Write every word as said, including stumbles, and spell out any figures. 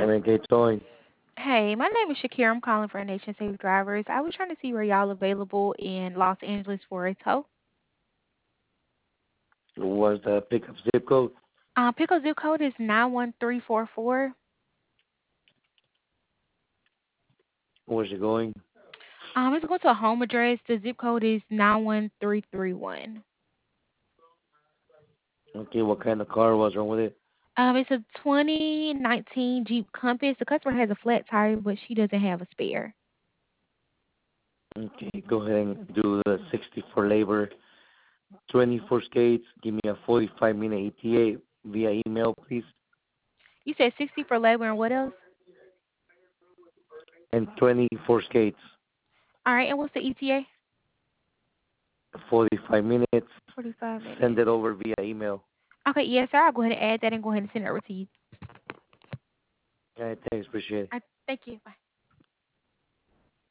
Morning, Kate Toy. Hey, my name is Shakira. I'm calling for Nation Safe Drivers. I was trying to see where y'all available in Los Angeles for a tow. Was the pickup zip code? Uh, pickle zip code is nine one three four four. Where's it going? Um, it's going to a home address. The zip code is nine one three three one. Okay, what kind of car was wrong with it? Um, it's a twenty nineteen Jeep Compass. The customer has a flat tire, but she doesn't have a spare. Okay, go ahead and do the sixty for labor, twenty for skates. Give me a forty-five minute E T A via email, please, You said sixty for labor and what else? and twenty for skates. All right, and what's the E T A? forty-five minutes. forty-five Send minutes. it over via email. Okay, yes, sir. I'll go ahead and add that and go ahead and send it over to you. All right, thanks, appreciate it. I thank you. Bye.